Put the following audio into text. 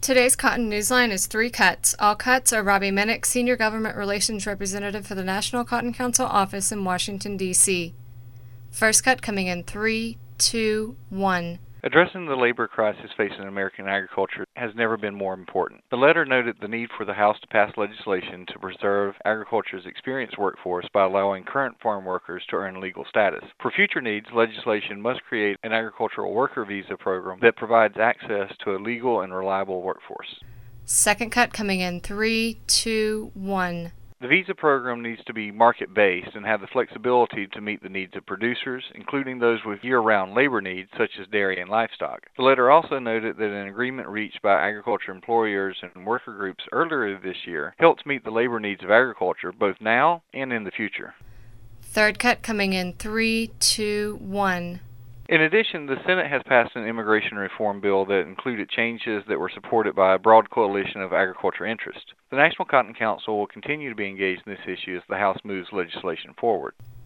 Today's Cotton Newsline is 3 cuts. All cuts are Robbie Minnick, Senior Government Relations Representative for the National Cotton Council office in Washington, D.C. First cut coming in 3, 2, 1. Addressing the labor crisis facing American agriculture has never been more important. The letter noted the need for the House to pass legislation to preserve agriculture's experienced workforce by allowing current farm workers to earn legal status. For future needs, legislation must create an agricultural worker visa program that provides access to a legal and reliable workforce. Second cut coming in 3, 2, 1. The visa program needs to be market-based and have the flexibility to meet the needs of producers, including those with year-round labor needs such as dairy and livestock. The letter also noted that an agreement reached by agriculture employers and worker groups earlier this year helps meet the labor needs of agriculture both now and in the future. Third cut coming in 3, 2, 1. In addition, the Senate has passed an immigration reform bill that included changes that were supported by a broad coalition of agriculture interests. The National Cotton Council will continue to be engaged in this issue as the House moves legislation forward.